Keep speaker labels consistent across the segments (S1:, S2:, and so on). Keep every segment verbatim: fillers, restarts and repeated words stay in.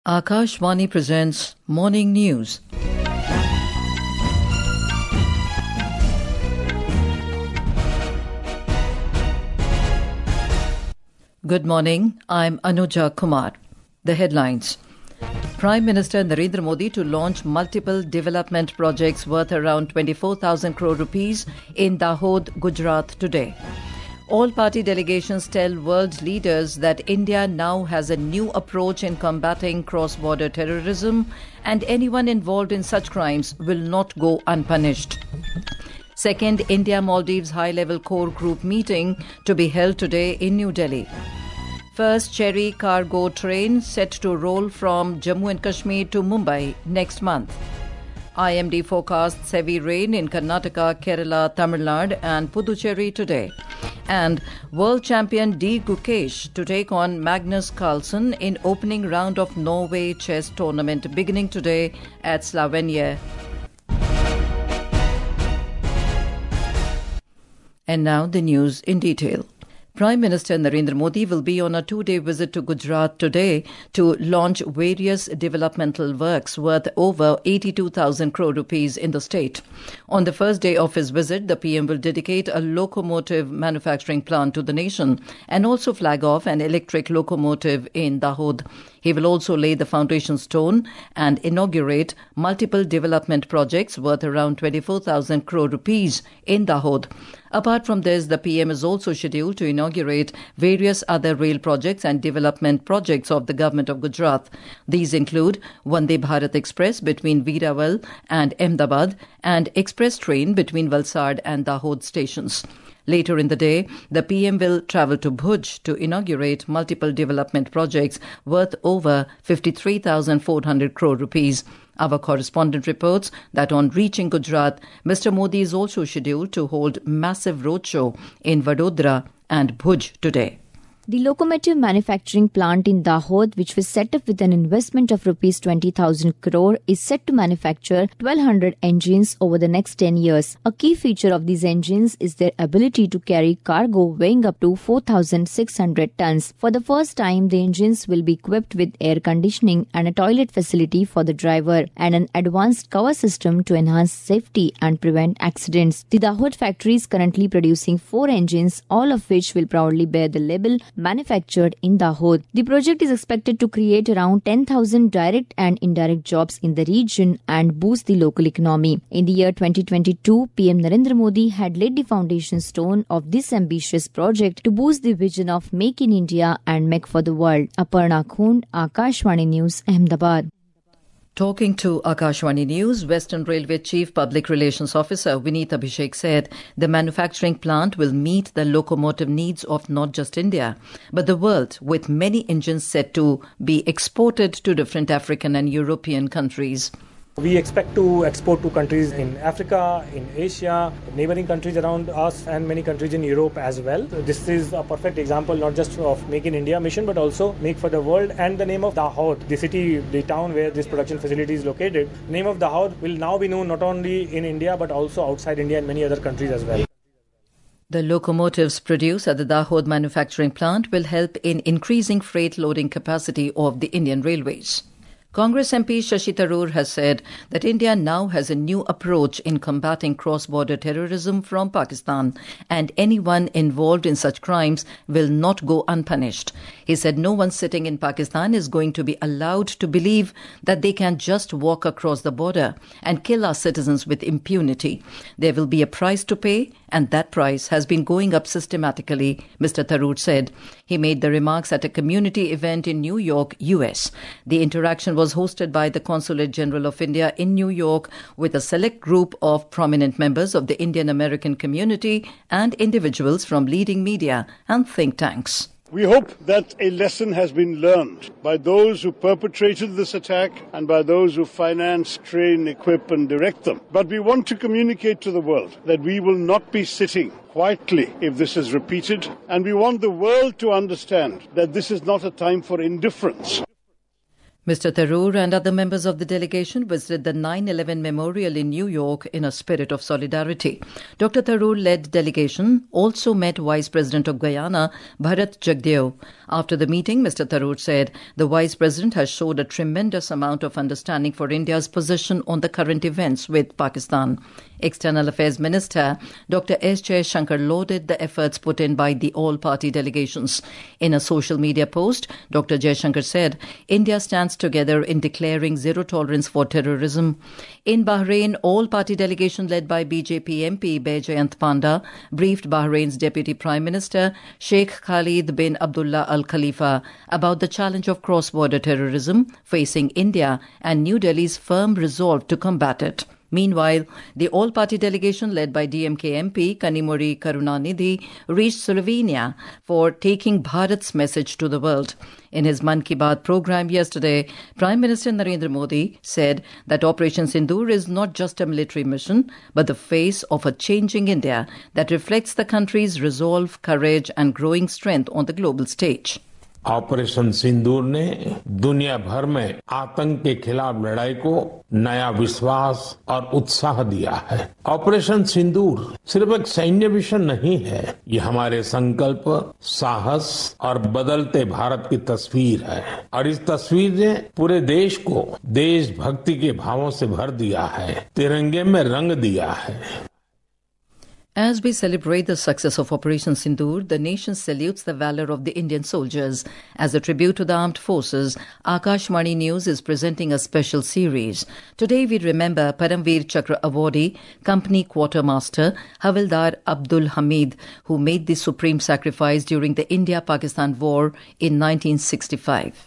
S1: Akashvani presents Morning News. Good morning, I'm Anuja Kumar. The headlines. Prime Minister Narendra Modi to launch multiple development projects worth around twenty-four thousand crore rupees in Dahod, Gujarat today. All party delegations tell world leaders that India now has a new approach in combating cross-border terrorism and anyone involved in such crimes will not go unpunished. Second India-Maldives high-level core group meeting to be held today in New Delhi. First Cherry cargo train set to roll from Jammu and Kashmir to Mumbai next month. I M D forecasts heavy rain in Karnataka, Kerala, Tamil Nadu and Puducherry today. And world champion D. Gukesh to take on Magnus Carlsen in opening round of Norway chess tournament beginning today at Slovenia. And now the news in detail. Prime Minister Narendra Modi will be on a two-day visit to Gujarat today to launch various developmental works worth over eighty-two thousand crore rupees in the state. On the first day of his visit, the P M will dedicate a locomotive manufacturing plant to the nation and also flag off an electric locomotive in Dahod. He will also lay the foundation stone and inaugurate multiple development projects worth around twenty-four thousand crore rupees in Dahod. Apart from this, the P M is also scheduled to inaugurate various other rail projects and development projects of the government of Gujarat. These include Vande Bharat Express between Veerawal and Ahmedabad and express train between Valsad and Dahod stations. Later in the day, the P M will travel to Bhuj to inaugurate multiple development projects worth over fifty-three thousand four hundred crore rupees. Our correspondent reports that on reaching Gujarat, Mister Modi is also scheduled to hold massive roadshow in Vadodara and Bhuj today.
S2: The locomotive manufacturing plant in Dahod, which was set up with an investment of rupees twenty thousand crore, is set to manufacture twelve hundred engines over the next ten years. A key feature of these engines is their ability to carry cargo weighing up to four thousand six hundred tons. For the first time, the engines will be equipped with air conditioning and a toilet facility for the driver and an advanced cover system to enhance safety and prevent accidents. The Dahod factory is currently producing four engines, all of which will proudly bear the label manufactured in Dahod. The project is expected to create around ten thousand direct and indirect jobs in the region and boost the local economy. In the year twenty twenty-two, P M Narendra Modi had laid the foundation stone of this ambitious project to boost the vision of Make in India and Make for the World. Aparna Khund, Akashvani News, Ahmedabad.
S1: Talking to Akashvani News, Western Railway Chief Public Relations Officer Vineet Abhishek said the manufacturing plant will meet the locomotive needs of not just India, but the world, with many engines set to be exported to different African and European countries.
S3: We expect to export to countries in Africa, in Asia, neighboring countries around us and many countries in Europe as well. This is a perfect example not just of Make in India mission but also Make for the World, and the name of Dahod, the city, the town where this production facility is located. The name of Dahod will now be known not only in India but also outside India and many other countries as well.
S1: The locomotives produced at the Dahod manufacturing plant will help in increasing freight loading capacity of the Indian Railways. Congress M P Shashi Tharoor has said that India now has a new approach in combating cross-border terrorism from Pakistan and anyone involved in such crimes will not go unpunished. He said no one sitting in Pakistan is going to be allowed to believe that they can just walk across the border and kill our citizens with impunity. There will be a price to pay, and that price has been going up systematically, Mister Tharoor said. He made the remarks at a community event in New York, U S. The interaction was hosted by the Consulate General of India in New York with a select group of prominent members of the Indian American community and individuals from leading media and think tanks.
S4: We hope that a lesson has been learned by those who perpetrated this attack and by those who finance, train, equip and direct them. But we want to communicate to the world that we will not be sitting quietly if this is repeated, and we want the world to understand that this is not a time for indifference.
S1: Mister Tharoor and other members of the delegation visited the nine eleven Memorial in New York in a spirit of solidarity. Doctor Tharoor-led delegation also met Vice President of Guyana, Bharat Jagdeo. After the meeting, Mister Tharoor said the Vice President has showed a tremendous amount of understanding for India's position on the current events with Pakistan. External Affairs Minister Doctor S. Jaishankar lauded the efforts put in by the all-party delegations. In a social media post, Doctor Jaishankar said, India stands together in declaring zero tolerance for terrorism. In Bahrain, all-party delegation led by B J P M P Baijayant Panda briefed Bahrain's Deputy Prime Minister Sheikh Khalid bin Abdullah Al Khalifa about the challenge of cross-border terrorism facing India and New Delhi's firm resolve to combat it. Meanwhile, the all-party delegation led by D M K M P Kanimuri Karunanidhi reached Slovenia for taking Bharat's message to the world. In his Mann Ki Baat program yesterday, Prime Minister Narendra Modi said that Operation Sindoor is not just a military mission, but the face of a changing India that reflects the country's resolve, courage and growing strength on the global stage.
S5: Operation Sindoor ने दुनिया भर में आतंक के खिलाफ लड़ाई को नया विश्वास और उत्साह दिया है। ऑपरेशन सिंदूर सिर्फ एक सैन्य मिशन नहीं है, ये हमारे संकल्प, साहस और बदलते भारत की तस्वीर है और इस तस्वीर ने पूरे देश को देशभक्ति के भावों से भर दिया है, तिरंगे में रंग दिया है।
S1: As we celebrate the success of Operation Sindoor, the nation salutes the valor of the Indian soldiers. As a tribute to the armed forces, Akashvani News is presenting a special series. Today we remember Paramveer Chakra awardee, Company Quartermaster Havildar Abdul Hamid, who made the supreme sacrifice during the India-Pakistan War in nineteen sixty-five.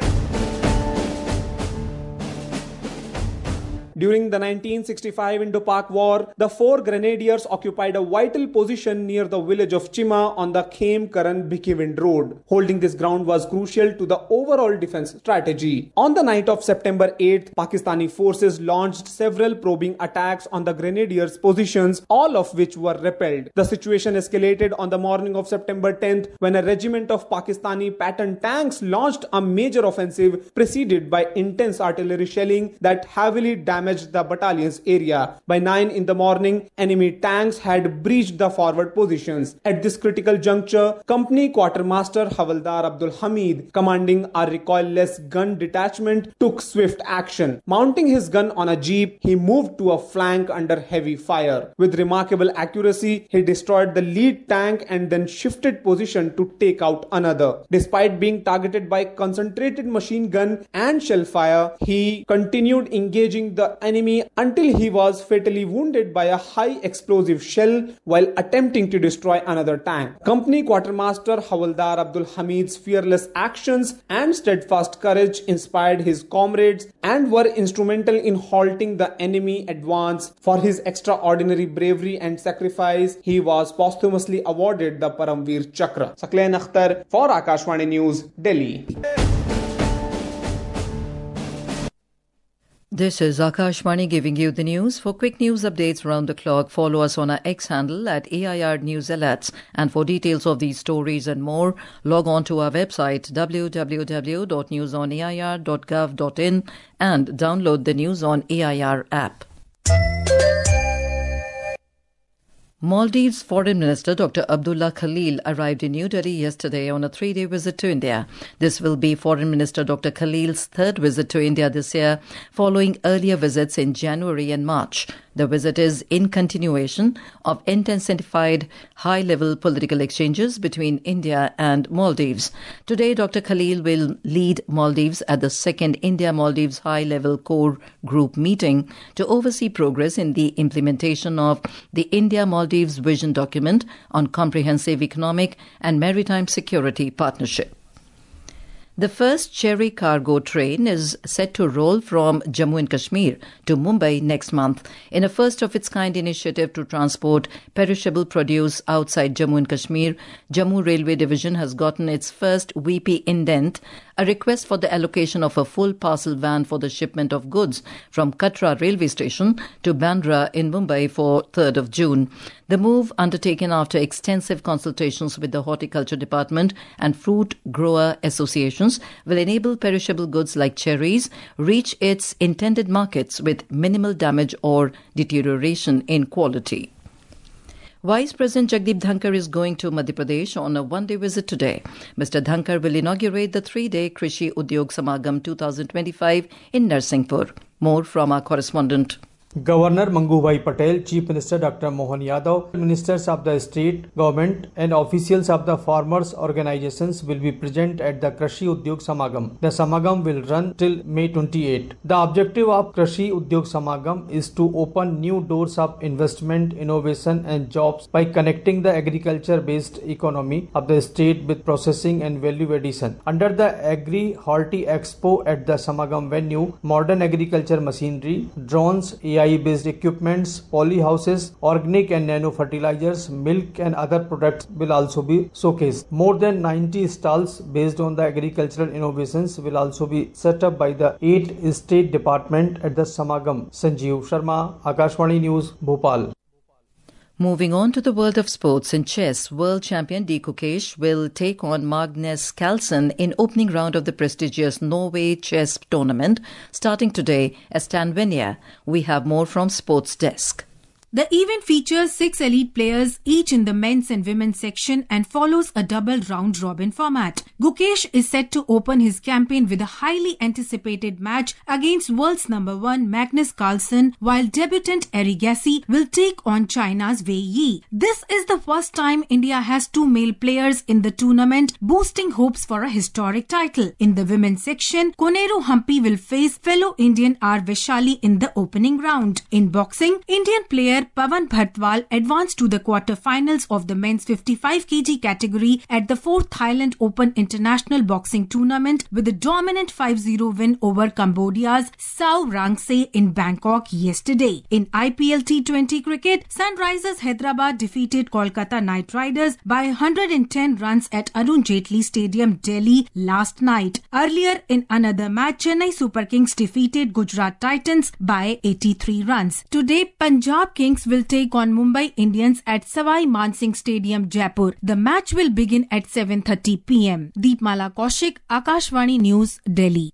S6: During the nineteen sixty-five Indo-Pak War, the four grenadiers occupied a vital position near the village of Chima on the Khem-Karan-Bhikivind road. Holding this ground was crucial to the overall defense strategy. On the night of September eighth, Pakistani forces launched several probing attacks on the grenadiers' positions, all of which were repelled. The situation escalated on the morning of September tenth when a regiment of Pakistani pattern tanks launched a major offensive preceded by intense artillery shelling that heavily damaged the battalion's area. By nine in the morning, enemy tanks had breached the forward positions. At this critical juncture, Company Quartermaster Havildar Abdul Hamid, commanding a recoilless gun detachment, took swift action. Mounting his gun on a jeep, he moved to a flank under heavy fire. With remarkable accuracy, he destroyed the lead tank and then shifted position to take out another. Despite being targeted by concentrated machine gun and shell fire, he continued engaging the enemy until he was fatally wounded by a high explosive shell while attempting to destroy another tank. Company Quartermaster Havildar Abdul Hamid's fearless actions and steadfast courage inspired his comrades and were instrumental in halting the enemy advance. For his extraordinary bravery and sacrifice, he was posthumously awarded the Paramveer Chakra. Sakleen Akhtar for Akashvani News, Delhi.
S1: This is Akashvani giving you the news. For quick news updates around the clock, follow us on our X handle at A I R News Alerts. And for details of these stories and more, log on to our website w w w dot news on a i r dot gov dot in and download the News on A I R app. Maldives Foreign Minister Doctor Abdullah Khalil arrived in New Delhi yesterday on a three-day visit to India. This will be Foreign Minister Doctor Khalil's third visit to India this year, following earlier visits in January and March. The visit is in continuation of intensified high-level political exchanges between India and Maldives. Today, Doctor Khalil will lead Maldives at the second India-Maldives high-level core group meeting to oversee progress in the implementation of the India-Maldives Vision Document on Comprehensive Economic and Maritime Security Partnership. The first Cherry cargo train is set to roll from Jammu and Kashmir to Mumbai next month in a first-of-its-kind initiative to transport perishable produce outside Jammu and Kashmir. Jammu Railway Division has gotten its first V P indent, a request for the allocation of a full parcel van for the shipment of goods from Katra railway station to Bandra in Mumbai for third of June. The move, undertaken after extensive consultations with the Horticulture Department and Fruit Grower Association, regulations will enable perishable goods like cherries reach its intended markets with minimal damage or deterioration in quality. Vice President Jagdeep Dhankar is going to Madhya Pradesh on a one-day visit today. Mister Dhankar will inaugurate the three-day Krishi Udyog Samagam twenty twenty-five in Narsinghpur. More from our correspondent.
S7: Governor Mangubhai Patel, Chief Minister Doctor Mohan Yadav, Ministers of the State Government and officials of the farmers' organizations will be present at the Krishi Udyog Samagam. The Samagam will run till May twenty-eighth. The objective of Krishi Udyog Samagam is to open new doors of investment, innovation and jobs by connecting the agriculture-based economy of the state with processing and value addition. Under the Agri-Horti Expo at the Samagam venue, modern agriculture machinery, drones, A I based equipments, polyhouses, organic and nano fertilizers, milk and other products will also be showcased. More than ninety stalls based on the agricultural innovations will also be set up by the eight state department at the Samagam. Sanjeev Sharma, Akashvani News, Bhopal.
S1: Moving on to the world of sports, in chess, world champion D. Gukesh will take on Magnus Carlsen in opening round of the prestigious Norway chess tournament starting today at Stanvenia. We have more from Sports Desk.
S8: The event features six elite players, each in the men's and women's section, and follows a double round-robin format. Gukesh is set to open his campaign with a highly anticipated match against world's number one Magnus Carlsen, while debutant Eri Gassi will take on China's Wei Yi. This is the first time India has two male players in the tournament, boosting hopes for a historic title. In the women's section, Koneru Hampi will face fellow Indian R. Vaishali in the opening round. In boxing, Indian player Pawan Bhartwal advanced to the quarter-finals of the men's fifty-five kilograms category at the fourth Thailand Open International Boxing Tournament with a dominant five zero win over Cambodia's Sao Rangse in Bangkok yesterday. In I P L T twenty cricket, Sunrisers Hyderabad defeated Kolkata Knight Riders by one hundred ten runs at Arun Jaitley Stadium, Delhi last night. Earlier in another match, Chennai Super Kings defeated Gujarat Titans by eighty-three runs. Today, Punjab Kings will take on Mumbai Indians at Savai Mansingh Stadium, Jaipur. The match will begin at seven thirty p m. Deepmala Kaushik, Akashvani News, Delhi.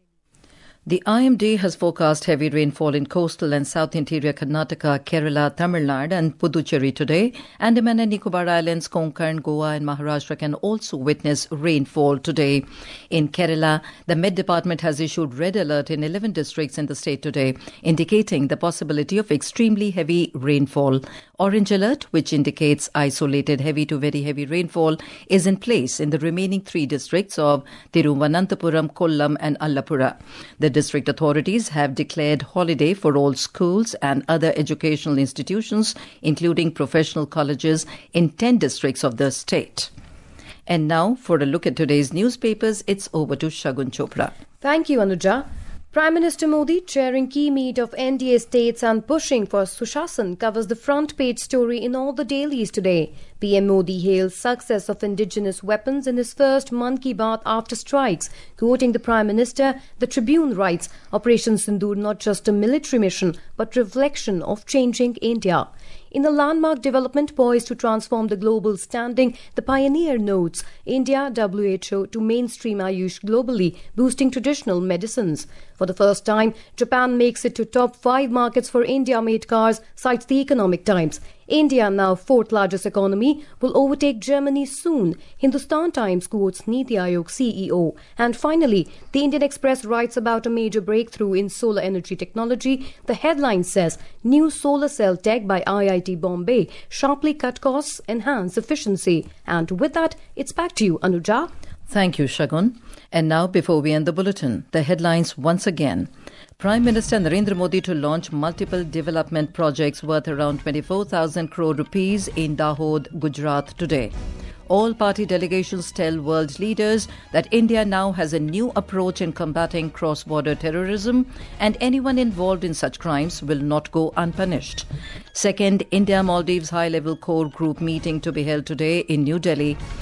S1: The I M D has forecast heavy rainfall in coastal and south interior Karnataka, Kerala, Tamil Nadu and Puducherry today. Andaman and Nicobar Islands, Konkan, Goa and Maharashtra can also witness rainfall today. In Kerala, the Met Department has issued red alert in eleven districts in the state today, indicating the possibility of extremely heavy rainfall. Orange alert, which indicates isolated heavy to very heavy rainfall, is in place in the remaining three districts of Thiruvananthapuram, Kollam and Allapura. The district authorities have declared holiday for all schools and other educational institutions, including professional colleges, in ten districts of the state. And now, for a look at today's newspapers, it's over to Shagun Chopra.
S9: Thank you, Anuja. Prime Minister Modi, chairing key meet of N D A states and pushing for Sushasan, covers the front page story in all the dailies today. P M Modi hails success of indigenous weapons in his first Mann Ki Baat after strikes. Quoting the Prime Minister, the Tribune writes, Operation Sindoor not just a military mission, but reflection of changing India. In the landmark development poised to transform the global standing, the pioneer notes India W H O to mainstream Ayush globally, boosting traditional medicines. For the first time, Japan makes it to top five markets for India-made cars, cites the Economic Times. India, now fourth largest economy, will overtake Germany soon. Hindustan Times quotes Niti Aayog C E O. And finally, the Indian Express writes about a major breakthrough in solar energy technology. The headline says, new solar cell tech by I I T Bombay sharply cut costs, enhance efficiency. And with that, it's back to you, Anuja.
S1: Thank you, Shagun. And now, before we end the bulletin, the headlines once again. Prime Minister Narendra Modi to launch multiple development projects worth around twenty-four thousand crore rupees in Dahod, Gujarat today. All party delegations tell world leaders that India now has a new approach in combating cross-border terrorism and anyone involved in such crimes will not go unpunished. Second, India-Maldives high-level core group meeting to be held today in New Delhi.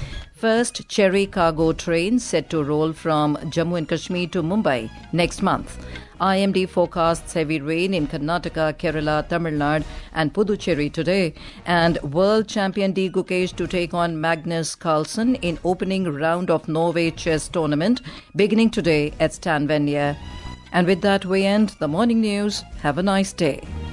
S1: first Cherry cargo train set to roll from Jammu and Kashmir to Mumbai next month. I M D forecasts heavy rain in Karnataka, Kerala, Tamil Nadu and Puducherry today. And world champion D. Gukesh to take on Magnus Carlsen in opening round of Norway chess tournament beginning today at Stavanger. And with that we end the morning news. Have a nice day.